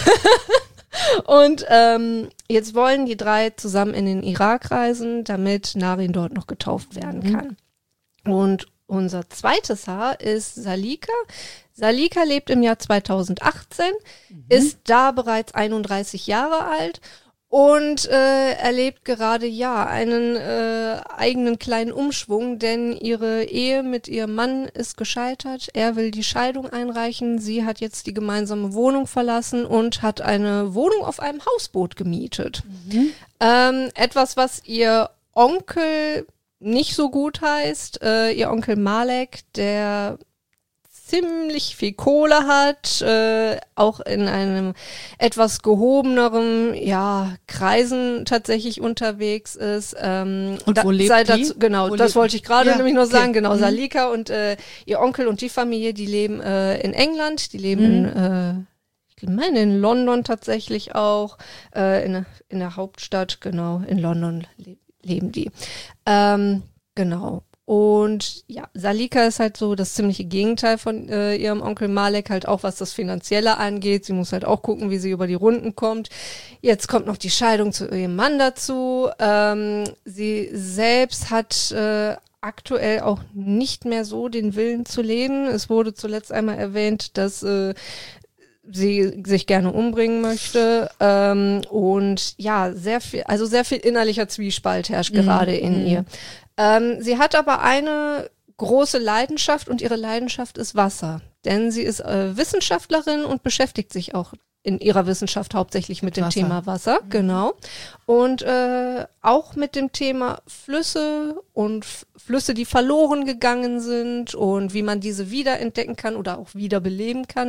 Und ähm, jetzt wollen die drei zusammen in den Irak reisen, damit Narin dort noch getauft werden Mhm. kann. Und unser zweites Haar ist Salika. Salika lebt im Jahr zweitausendachtzehn, ist da bereits einunddreißig Jahre alt und äh, erlebt gerade ja einen äh, eigenen kleinen Umschwung, denn ihre Ehe mit ihrem Mann ist gescheitert. Er will die Scheidung einreichen. Sie hat jetzt die gemeinsame Wohnung verlassen und hat eine Wohnung auf einem Hausboot gemietet. Ähm, etwas, was ihr Onkel nicht so gut heißt. Äh, ihr Onkel Malek, der ziemlich viel Kohle hat, äh, auch in einem etwas gehobeneren, ja, Kreisen tatsächlich unterwegs ist. Ähm, Und wo lebt sei die? dazu, genau, Wo das lebt- wollte ich gerade Ja, nämlich noch okay. sagen. Genau, Mhm. Salika und äh, ihr Onkel und die Familie, die leben äh, in England, die leben Mhm. in äh, ich meine in London tatsächlich auch, äh, in, in der Hauptstadt, genau, in London le leben die. Ähm, genau. Und ja, Salika ist halt so das ziemliche Gegenteil von äh, ihrem Onkel Malek, halt auch was das Finanzielle angeht. Sie muss halt auch gucken, wie sie über die Runden kommt. Jetzt kommt noch die Scheidung zu ihrem Mann dazu. Ähm, sie selbst hat äh, aktuell auch nicht mehr so den Willen zu leben. Es wurde zuletzt einmal erwähnt, dass äh, sie sich gerne umbringen möchte. Ähm, und ja, sehr viel, also sehr viel innerlicher Zwiespalt herrscht Mhm. gerade in Mhm. ihr. Ähm, sie hat aber eine große Leidenschaft und ihre Leidenschaft ist Wasser. Denn sie ist äh, Wissenschaftlerin und beschäftigt sich auch in ihrer Wissenschaft hauptsächlich mit dem Wasser. Thema Wasser, genau. Und äh, auch mit dem Thema Flüsse und F- Flüsse, die verloren gegangen sind und wie man diese wiederentdecken kann oder auch wiederbeleben kann, in,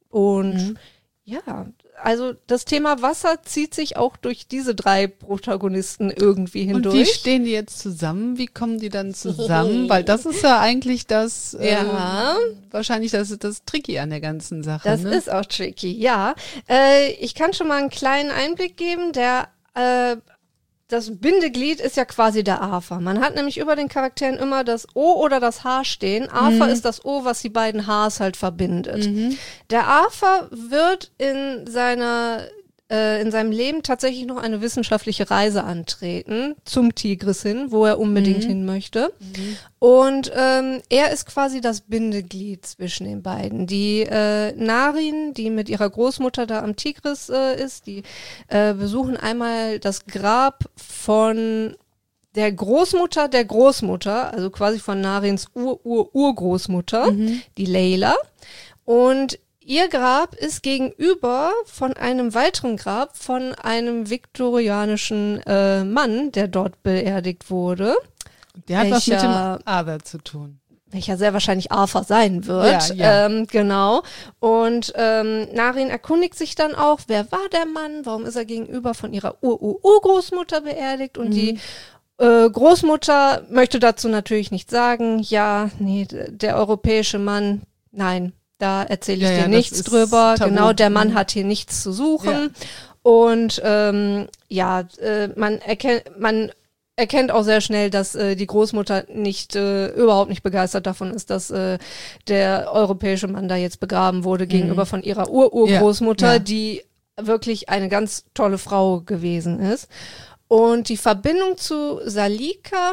Und Mhm. ja, also das Thema Wasser zieht sich auch durch diese drei Protagonisten irgendwie hindurch. Und wie stehen die jetzt zusammen? Wie kommen die dann zusammen? Weil das ist ja eigentlich das, Ja. äh, wahrscheinlich das, das Tricky an der ganzen Sache. Das ne? ist auch tricky, ja. Äh, ich kann schon mal einen kleinen Einblick geben. Der äh, Das Bindeglied ist ja quasi der Arthur. Man hat nämlich über den Charakteren immer das O oder das H stehen. Arthur Mhm. ist das O, was die beiden Hs halt verbindet. Mhm. Der Arthur wird in seiner äh, in seinem Leben tatsächlich noch eine wissenschaftliche Reise antreten zum Tigris hin, wo er unbedingt Mhm. hin möchte. Und ähm, er ist quasi das Bindeglied zwischen den beiden. Die äh, Narin, die mit ihrer Großmutter da am Tigris äh, ist, die äh, besuchen einmal das Grab von der Großmutter der Großmutter, also quasi von Narins Ur-Ur-Urgroßmutter, Mhm. die Leila. Und ihr Grab ist gegenüber von einem weiteren Grab von einem viktorianischen äh, Mann, der dort beerdigt wurde, Der hat was mit dem welcher- Arthur zu tun. welcher sehr wahrscheinlich Arthur sein wird. Ja, ja. Ähm, genau. Und ähm, Narin erkundigt sich dann auch, wer war der Mann, warum ist er gegenüber von ihrer Ur-Ur-Urgroßmutter beerdigt und Mhm. die äh, Großmutter möchte dazu natürlich nichts sagen. Ja, nee, d- der europäische Mann, nein, da erzähle ich Ja, dir ja, das nichts ist drüber. tabu. Genau, der Mann Mhm. hat hier nichts zu suchen. Und ähm, ja, äh, man erkennt, man erkennt auch sehr schnell, dass äh, die Großmutter nicht äh, überhaupt nicht begeistert davon ist, dass äh, der europäische Mann da jetzt begraben wurde gegenüber von ihrer Ur-Urgroßmutter, Ja, ja. die wirklich eine ganz tolle Frau gewesen ist. Und die Verbindung zu Salika,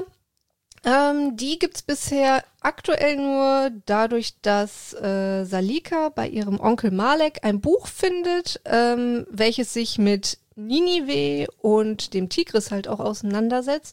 ähm, die gibt's bisher aktuell nur dadurch, dass äh, Salika bei ihrem Onkel Malek ein Buch findet, ähm, welches sich mit Ninive und dem Tigris halt auch auseinandersetzt.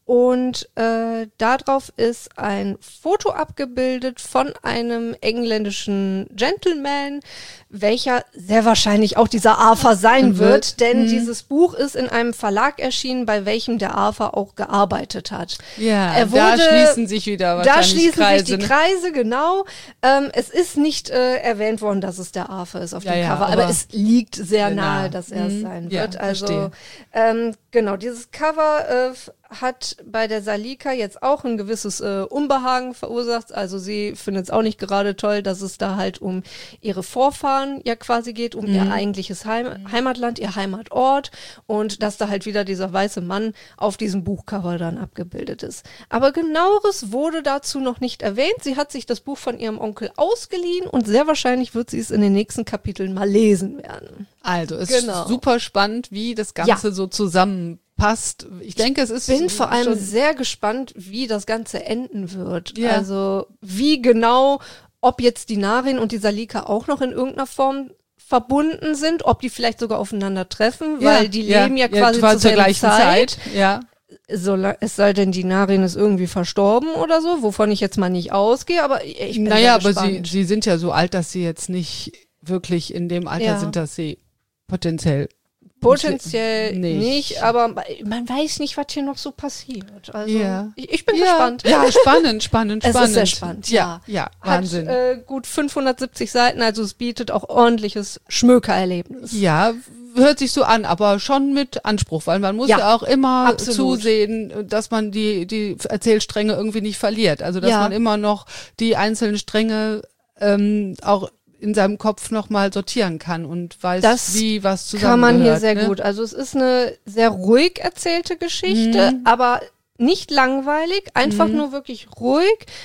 Und äh, darauf ist ein Foto abgebildet von einem engländischen Gentleman, welcher sehr wahrscheinlich auch dieser Arthur sein wird, Wird. denn Mhm. dieses Buch ist in einem Verlag erschienen, bei welchem der Arthur auch gearbeitet hat. Ja, Er da wurde- schließen sich wieder Da wahrscheinlich schließen Kreise. sich die ne? Kreise, genau. Ähm, es ist nicht äh, erwähnt worden, dass es der Arthur ist auf Ja, dem ja, Cover, aber, aber es liegt sehr sehr nahe, nah. dass er es Mhm. sein Ja, wird. Also verstehe. ähm, genau, dieses Cover äh, f- hat bei der Salika jetzt auch ein gewisses äh, Unbehagen verursacht. Also sie findet es auch nicht gerade toll, dass es da halt um ihre Vorfahren ja quasi geht, um ihr eigentliches Heim Heimatland, ihr Heimatort und dass da halt wieder dieser weiße Mann auf diesem Buchcover dann abgebildet ist. Aber genaueres wurde dazu noch nicht erwähnt. Sie hat sich das Buch von ihrem Onkel ausgeliehen und sehr wahrscheinlich wird sie es in den nächsten Kapiteln mal lesen werden. Also, es Genau. ist super spannend, wie das Ganze so zusammenpasst. Ich denke, es ist Bin vor allem schon, sehr gespannt, wie das Ganze enden wird. Ja. Also wie genau, ob jetzt die Narin und die Salika auch noch in irgendeiner Form verbunden sind, ob die vielleicht sogar aufeinander treffen, weil die leben ja quasi zur, zur gleichen Zeit. Zeit. Ja. Sola- es sei denn, die Narin ist irgendwie verstorben oder so, wovon ich jetzt mal nicht ausgehe, aber ich bin Naja, sehr aber sie, gespannt. sie sind ja so alt, dass sie jetzt nicht wirklich in dem Alter Ja. sind, dass sie potenziell Potenziell nicht. nicht. aber man weiß nicht, was hier noch so passiert. Also Ja. ich, ich bin ja, gespannt. Ja, spannend, spannend, Es spannend. ist sehr spannend, Ja, ja, Wahnsinn. Hat äh, gut fünfhundertsiebzig Seiten, also es bietet auch ordentliches Schmökererlebnis. Ja, hört sich so an, aber schon mit Anspruch, weil man muss ja, Ja, auch immer absolut. zusehen, dass man die, die Erzählstränge irgendwie nicht verliert. Also, dass Ja. man immer noch die einzelnen Stränge ähm, auch in seinem Kopf nochmal sortieren kann und weiß, Das wie was zusammengehört. Kann man hier sehr ne? gut. Also es ist eine sehr ruhig erzählte Geschichte, Mhm. aber nicht langweilig, einfach Mhm. nur wirklich ruhig.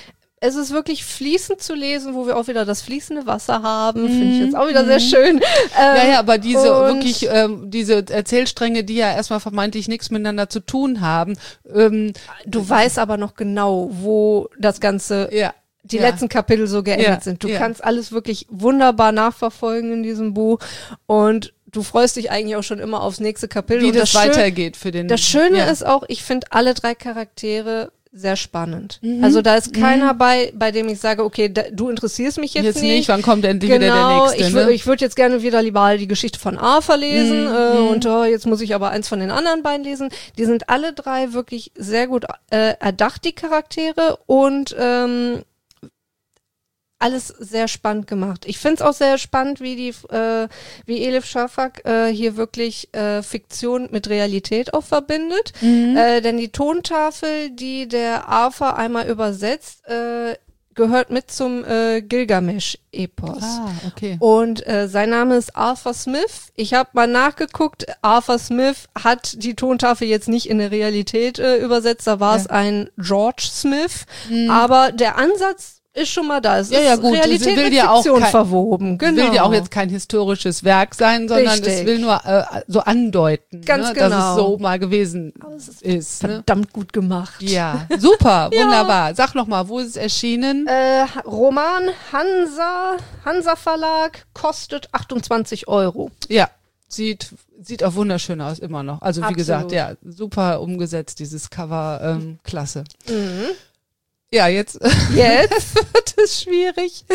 Es ist wirklich fließend zu lesen, wo wir auch wieder das fließende Wasser haben. Finde ich jetzt auch wieder sehr schön. Ja, Ähm, ja, aber diese und- wirklich, ähm, diese Erzählstränge, die ja erstmal vermeintlich nichts miteinander zu tun haben, ähm, Du weißt aber noch genau, wo das Ganze, ja. die ja. letzten Kapitel so geendet Ja, sind. Du ja. kannst alles wirklich wunderbar nachverfolgen in diesem Buch und du freust dich eigentlich auch schon immer aufs nächste Kapitel. wie und das, Schö- weitergeht für den. Das Schöne ja. ist auch, ich finde alle drei Charaktere sehr spannend. Mhm. Also da ist keiner bei, bei dem ich sage, okay, da, du interessierst mich jetzt, jetzt nicht. nicht, wann kommt endlich wieder der Genau, nächste? ich, wür- ne? ich würde jetzt gerne wieder lieber die Geschichte von Arthur lesen Mhm, äh, mhm. und oh, jetzt muss ich aber eins von den anderen beiden lesen. Die sind alle drei wirklich sehr gut äh, erdacht, die Charaktere und ähm, alles sehr spannend gemacht. Ich finde es auch sehr spannend, wie die, äh, wie Elif Shafak äh, hier wirklich äh, Fiktion mit Realität auch verbindet. Mhm. Äh, denn die Tontafel, die der Arthur einmal übersetzt, äh, gehört mit zum äh, Gilgamesch-Epos. Ah, okay. Und äh, sein Name ist Arthur Smith. Ich habe mal nachgeguckt, Arthur Smith hat die Tontafel jetzt nicht in der Realität äh, übersetzt, da war es ja. ein George Smith. Mhm. Aber der Ansatz ist schon mal da. Es ja, ist ja, gut. Realität will mit ja Fiktion auch kein, verwoben. Genau. Will ja auch jetzt kein historisches Werk sein, sondern Richtig. es will nur äh, so andeuten, Ganz ne, genau. dass es so mal gewesen es ist. ist. Verdammt ne? gut gemacht. Ja, super, wunderbar. Sag noch mal, wo ist es erschienen? Äh, Roman Hansa, Hansa Verlag, kostet achtundzwanzig Euro. Ja, sieht sieht auch wunderschön aus, immer noch. Also wie Absolut. gesagt, ja, super umgesetzt, dieses Cover, ähm, klasse. Mhm. Ja, jetzt, jetzt wird es schwierig.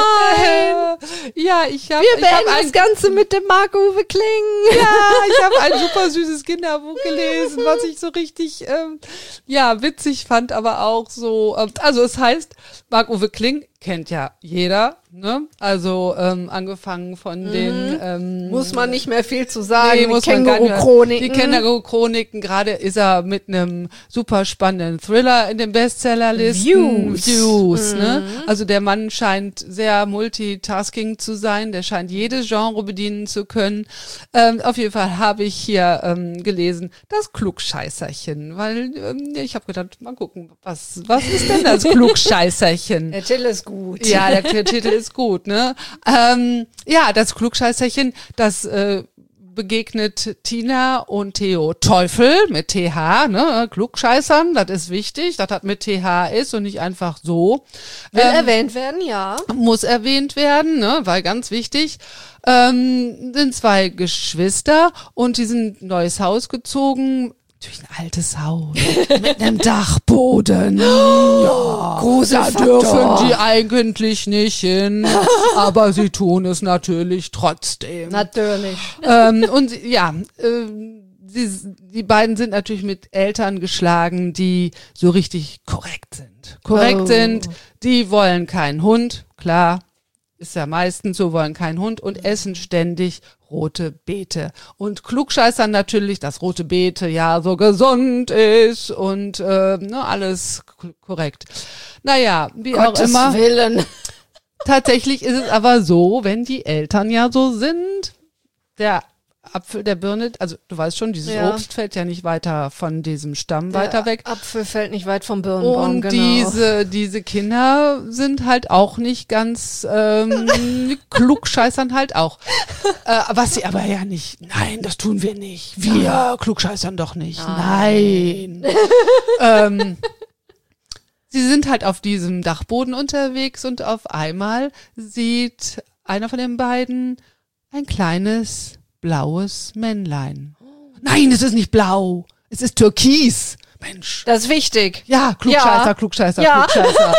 Nein! Äh, ja, ich habe Wir ich hab beenden ein, das Ganze mit dem Marc-Uwe Kling. Ja, ich habe ein super süßes Kinderbuch gelesen, was ich so richtig, ähm, ja, witzig fand, aber auch so, ähm, also es heißt, Marc-Uwe Kling kennt ja jeder, ne? Also ähm, angefangen von mhm. den ähm, muss man nicht mehr viel zu sagen. Nee, muss man gar nicht mehr. Känguru-Chroniken. Die Känguru-Chroniken. Gerade ist er mit einem super spannenden Thriller in den Bestsellerlisten. Views. Views, mhm. ne? Also der Mann scheint sehr multitasking zu sein. Der scheint jedes Genre bedienen zu können. Ähm, auf jeden Fall habe ich hier ähm, gelesen, das Klugscheißerchen, weil ähm, ich habe gedacht, mal gucken, was was ist denn das Klugscheißerchen? Der Titel ist gut. Ja, der, der Titel ist gut, ne? Ähm, ja, das Klugscheißerchen, das äh, begegnet Tina und Theo Teufel mit T H, ne? Klugscheißern, das ist wichtig, dass das mit T H ist und nicht einfach so. Will ähm, erwähnt werden, ja. Muss erwähnt werden, ne? Weil ganz wichtig. Ähm, sind zwei Geschwister und die sind ein neues Haus gezogen. Natürlich ein altes Haus mit einem Dachboden. Ja, großer da dürfen die eigentlich nicht hin, aber sie tun es natürlich trotzdem. Natürlich. Ähm, und ja, äh, die, die beiden sind natürlich mit Eltern geschlagen, die so richtig korrekt sind. Korrekt oh. sind, die wollen keinen Hund, klar. Ist ja meistens so, wollen keinen Hund und essen ständig rote Beete. Und klugscheißern natürlich, dass rote Beete ja so gesund ist und äh, ne, alles k- korrekt. Naja, wie Gottes auch immer. Willen. Tatsächlich ist es aber so, wenn die Eltern ja so sind, der Apfel der Birne, also du weißt schon, dieses Ja. Obst fällt ja nicht weiter von diesem Stamm Der weiter weg. Apfel fällt nicht weit vom Birnenbaum, Und genau. diese, diese Kinder sind halt auch nicht ganz ähm, klugscheißern halt auch. Äh, was sie aber ja nicht, nein, das tun wir nicht. Wir klugscheißern doch nicht. Nein. ähm, sie sind halt auf diesem Dachboden unterwegs und auf einmal sieht einer von den beiden ein kleines blaues Männlein. Nein, es ist nicht blau. Es ist türkis. Mensch. Das ist wichtig. Ja, Klugscheißer, Ja. Klugscheißer, Ja. Klugscheißer.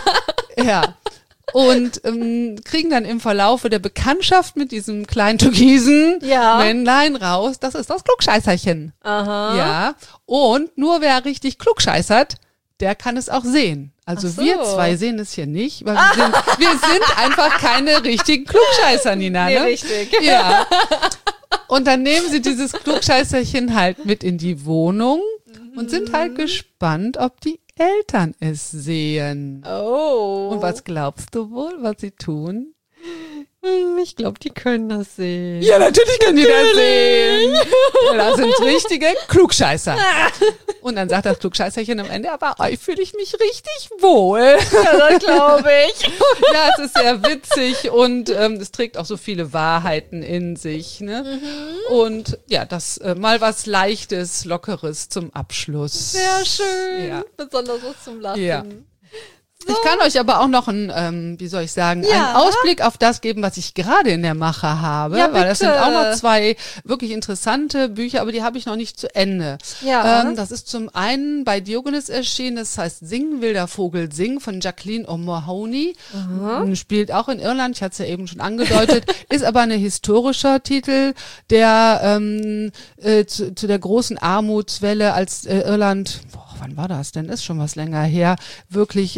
Ja. Und ähm, kriegen dann im Verlaufe der Bekanntschaft mit diesem kleinen türkisen Ja. Männlein raus, das ist das Klugscheißerchen. Aha. Ja. Und nur wer richtig klugscheißert, der kann es auch sehen. Also Ach so. wir zwei sehen es hier nicht, weil wir sind, wir sind einfach keine richtigen Klugscheißer, Nina. Nee, Ne? richtig. Ja. Und dann nehmen sie dieses Klugscheißerchen halt mit in die Wohnung und sind halt gespannt, ob die Eltern es sehen. Oh. Und was glaubst du wohl, was sie tun? Hm, Ich glaube, die können das sehen. Ja, natürlich können die das sehen. Das sind richtige Klugscheißer. Und dann sagt das Klugscheißerchen am Ende, aber euch fühle ich mich richtig wohl. Ja, das glaube ich. Ja, es ist sehr witzig und ähm, es trägt auch so viele Wahrheiten in sich. Ne? Mhm. Und ja, das äh, mal was Leichtes, Lockeres zum Abschluss. Sehr schön. Ja. Besonders was zum Lachen. Ja. Ich kann euch aber auch noch einen, ähm, wie soll ich sagen, Ja. einen Ausblick auf das geben, was ich gerade in der Mache habe. Ja, weil das sind bitte. auch noch zwei wirklich interessante Bücher, aber die habe ich noch nicht zu Ende. Ja. Ähm, das ist zum einen bei Diogenes erschienen, das heißt Sing, wilder Vogel, sing von Jacqueline O'Mahony. Mhm. Spielt auch in Irland, ich hatte es ja eben schon angedeutet, ist aber ein historischer Titel, der ähm, äh, zu, zu der großen Armutswelle, als äh, Irland, boah, wann war das denn? Ist schon was länger her, wirklich als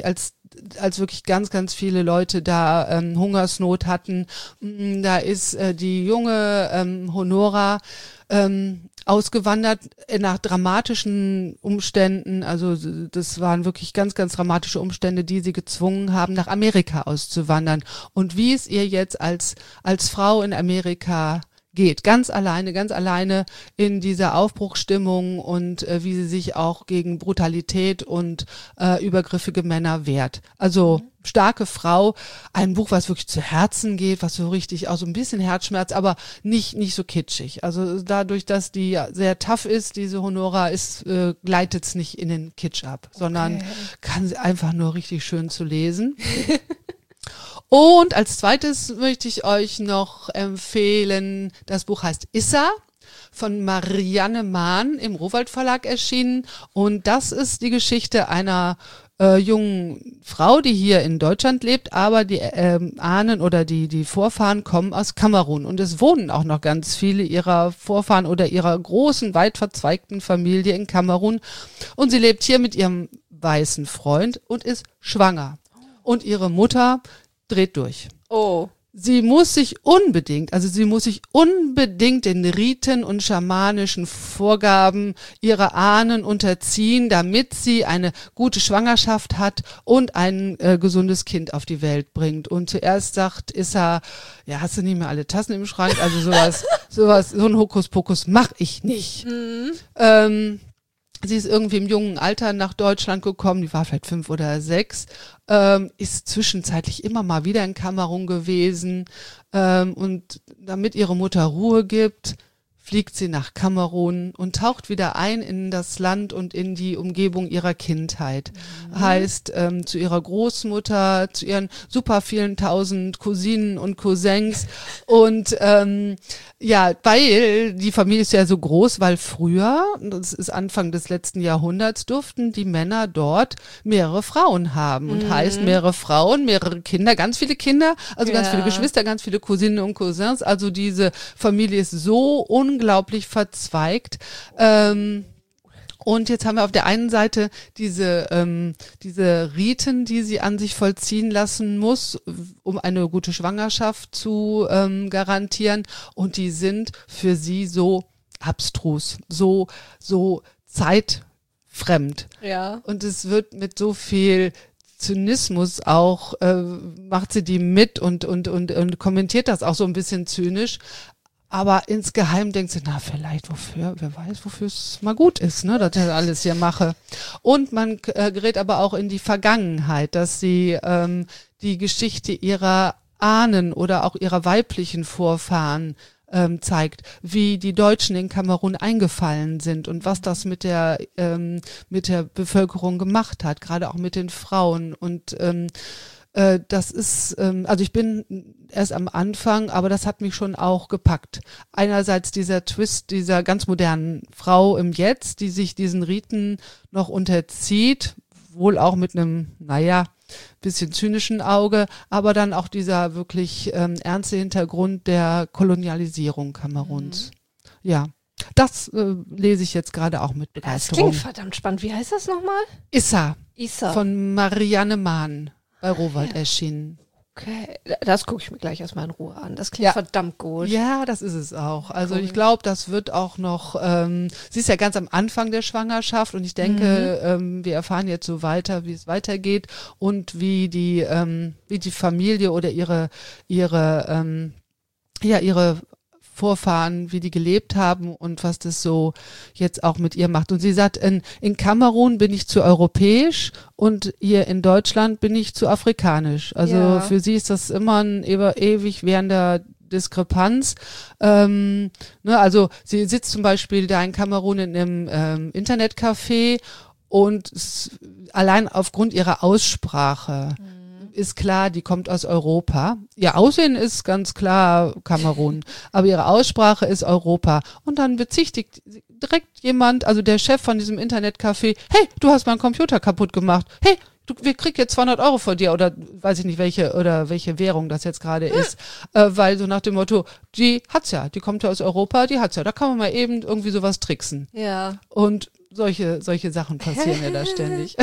als wirklich ganz, ganz viele Leute da ähm, Hungersnot hatten. Da ist äh, die junge ähm, Honora ähm, ausgewandert nach dramatischen Umständen. Also das waren wirklich ganz, ganz dramatische Umstände, die sie gezwungen haben, nach Amerika auszuwandern. Und wie es ihr jetzt als als Frau in Amerika geht, ganz alleine, ganz alleine in dieser Aufbruchsstimmung und äh, wie sie sich auch gegen Brutalität und äh, übergriffige Männer wehrt. Also mhm. starke Frau, ein Buch, was wirklich zu Herzen geht, was so richtig auch so ein bisschen Herzschmerz, aber nicht nicht so kitschig. Also dadurch, dass die sehr tough ist, diese Honora, ist äh, gleitet es nicht in den Kitsch ab, sondern okay. kann sie einfach nur richtig schön zu lesen. Und als zweites möchte ich euch noch empfehlen, das Buch heißt Issa, von Marianne Mahn im Rowohlt Verlag erschienen. Und das ist die Geschichte einer äh, jungen Frau, die hier in Deutschland lebt, aber die äh, Ahnen oder die, die Vorfahren kommen aus Kamerun. Und es wohnen auch noch ganz viele ihrer Vorfahren oder ihrer großen, weit verzweigten Familie in Kamerun. Und sie lebt hier mit ihrem weißen Freund und ist schwanger. Und ihre Mutter dreht durch. Oh. Sie muss sich unbedingt, also sie muss sich unbedingt den Riten und schamanischen Vorgaben ihrer Ahnen unterziehen, damit sie eine gute Schwangerschaft hat und ein äh, gesundes Kind auf die Welt bringt. Und zuerst sagt Issa, ja, hast du nicht mehr alle Tassen im Schrank? Also sowas, sowas, so ein Hokuspokus mache ich nicht. Mhm. Ähm, Sie ist irgendwie im jungen Alter nach Deutschland gekommen, die war vielleicht fünf oder sechs, ähm, ist zwischenzeitlich immer mal wieder in Kamerun gewesen ähm, und damit ihre Mutter Ruhe gibt, fliegt sie nach Kamerun und taucht wieder ein in das Land und in die Umgebung ihrer Kindheit. Mhm. Heißt, ähm, zu ihrer Großmutter, zu ihren super vielen tausend Cousinen und Cousins und ähm, ja, weil die Familie ist ja so groß, weil früher, das ist Anfang des letzten Jahrhunderts, durften die Männer dort mehrere Frauen haben. Und mhm. heißt mehrere Frauen, mehrere Kinder, ganz viele Kinder, also ja. ganz viele Geschwister, ganz viele Cousinen und Cousins. Also diese Familie ist so unglaublich verzweigt. Ähm, Und jetzt haben wir auf der einen Seite diese ähm, diese Riten, die sie an sich vollziehen lassen muss, um eine gute Schwangerschaft zu ähm, garantieren. Und die sind für sie so abstrus, so so zeitfremd. Ja. Und es wird mit so viel Zynismus auch, äh, macht sie die mit und und und und kommentiert das auch so ein bisschen zynisch. Aber insgeheim denkt sie, na, vielleicht wofür, wer weiß, wofür es mal gut ist, ne, dass ich das alles hier mache. Und man äh, gerät aber auch in die Vergangenheit, dass sie ähm, die Geschichte ihrer Ahnen oder auch ihrer weiblichen Vorfahren ähm, zeigt, wie die Deutschen in Kamerun eingefallen sind und was das mit der ähm, mit der Bevölkerung gemacht hat, gerade auch mit den Frauen. Und ähm, das ist, also ich bin erst am Anfang, aber das hat mich schon auch gepackt. Einerseits dieser Twist dieser ganz modernen Frau im Jetzt, die sich diesen Riten noch unterzieht, wohl auch mit einem, naja, bisschen zynischen Auge, aber dann auch dieser wirklich ähm, ernste Hintergrund der Kolonialisierung Kameruns. Mhm. Ja. Das äh, lese ich jetzt gerade auch mit Begeisterung. Das klingt verdammt spannend. Wie heißt das nochmal? Issa. Issa. Von Marianne Mahn. Bei Rowohlt erschienen. Okay, das gucke ich mir gleich erstmal in Ruhe an. Das klingt ja. verdammt gut. Ja, das ist es auch. Also cool. Ich glaube, das wird auch noch, ähm, sie ist ja ganz am Anfang der Schwangerschaft und ich denke, mhm. ähm, wir erfahren jetzt so weiter, wie es weitergeht und wie die, ähm, wie die Familie oder ihre, ihre, ähm, ja, ihre Vorfahren, wie die gelebt haben und was das so jetzt auch mit ihr macht. Und sie sagt, in, in Kamerun bin ich zu europäisch und hier in Deutschland bin ich zu afrikanisch. Also ja. für sie ist das immer ein ew- ewig währender Diskrepanz. Ähm, ne, also sie sitzt zum Beispiel da in Kamerun in einem ähm, Internetcafé und s- allein aufgrund ihrer Aussprache mhm. ist klar, die kommt aus Europa. Ihr Aussehen ist ganz klar Kamerun, aber ihre Aussprache ist Europa. Und dann bezichtigt direkt jemand, also der Chef von diesem Internetcafé, hey, du hast meinen Computer kaputt gemacht. Hey, du, wir kriegen jetzt zweihundert Euro von dir oder weiß ich nicht, welche oder welche Währung das jetzt gerade ist. Äh, weil so nach dem Motto, die hat's ja, die kommt ja aus Europa, die hat's ja. Da kann man mal eben irgendwie sowas tricksen. Ja. Und solche, solche Sachen passieren mir da ständig.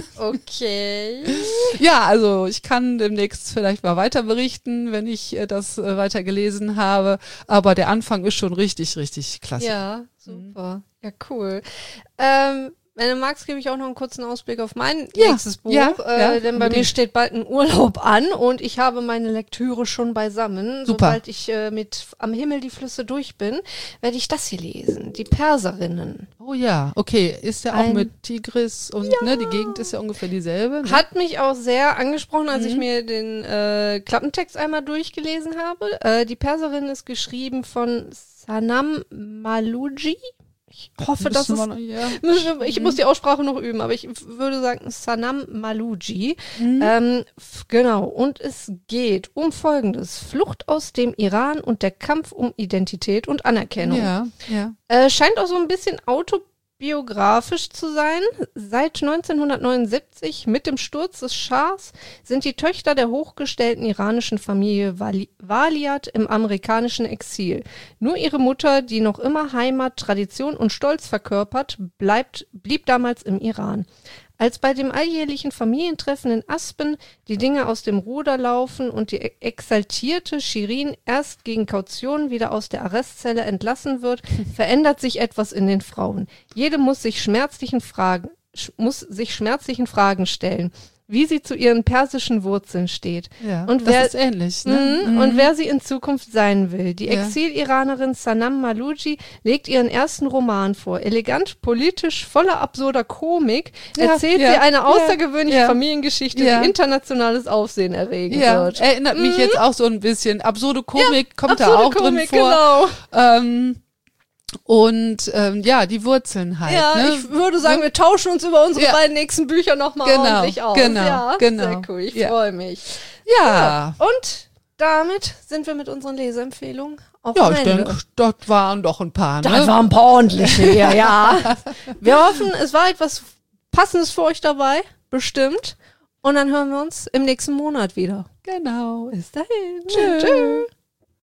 Okay. Ja, also ich kann demnächst vielleicht mal weiter berichten, wenn ich äh, das äh, weiter gelesen habe. Aber der Anfang ist schon richtig, richtig klasse. Ja, super. Mhm. Ja, cool. Ähm, wenn du magst, gebe ich auch noch einen kurzen Ausblick auf mein ja, nächstes Buch, ja, äh, ja, denn bei mir steht bald ein Urlaub an und ich habe meine Lektüre schon beisammen. Super. Sobald ich äh, mit Am Himmel die Flüsse durch bin, werde ich das hier lesen, Die Perserinnen. Oh ja, okay, ist ja auch Ein, mit Tigris und ja. ne, die Gegend ist ja ungefähr dieselbe. Ne? Hat mich auch sehr angesprochen, als Mhm. ich mir den äh, Klappentext einmal durchgelesen habe. Äh, die Perserinnen ist geschrieben von Sanam Malouji. Ich hoffe, dass es... Noch, ja. Ich muss die Aussprache noch üben, aber ich würde sagen Sanam Malouji. Mhm. Ähm, f- genau, und es geht um Folgendes. Flucht aus dem Iran und der Kampf um Identität und Anerkennung. Ja, ja. Äh, scheint auch so ein bisschen autobiografisch zu sein. Seit neunzehnhundertneunundsiebzig, mit dem Sturz des Schahs, sind die Töchter der hochgestellten iranischen Familie Wali- Valiat im amerikanischen Exil. Nur ihre Mutter, die noch immer Heimat, Tradition und Stolz verkörpert, bleibt, blieb damals im Iran. Als bei dem alljährlichen Familientreffen in Aspen die Dinge aus dem Ruder laufen und die exaltierte Shirin erst gegen Kaution wieder aus der Arrestzelle entlassen wird, verändert sich etwas in den Frauen. Jede muss sich schmerzlichen Fragen, sch- muss sich schmerzlichen Fragen stellen, wie sie zu ihren persischen Wurzeln steht. Ja, und das wer, ist ähnlich. Ne? Mhm, und wer sie in Zukunft sein will. Die Ja. Exil-Iranerin Sanam Malouji legt ihren ersten Roman vor. Elegant, politisch, voller absurder Komik Ja, erzählt ja, sie eine ja, außergewöhnliche ja. Familiengeschichte, Ja. die internationales Aufsehen erregen Ja, wird. erinnert mich jetzt auch so ein bisschen. Absurde Komik kommt da Absurde auch Komik, drin vor. genau. Ähm, und ähm, ja, die Wurzeln halt. Ja, ne? ich würde sagen, wir tauschen uns über unsere Ja. beiden nächsten Bücher nochmal Genau, ordentlich aus. genau, ja, genau. Sehr cool, ich Ja. freue mich. Ja, Und damit sind wir mit unseren Leseempfehlungen auch ja, am ich Ende. denke, das waren doch ein paar. Das Ne? waren ein paar ordentliche hier, ja. Wir hoffen, es war etwas Passendes für euch dabei, bestimmt. Und dann hören wir uns im nächsten Monat wieder. Genau. Bis dahin. Tschö. Tschö.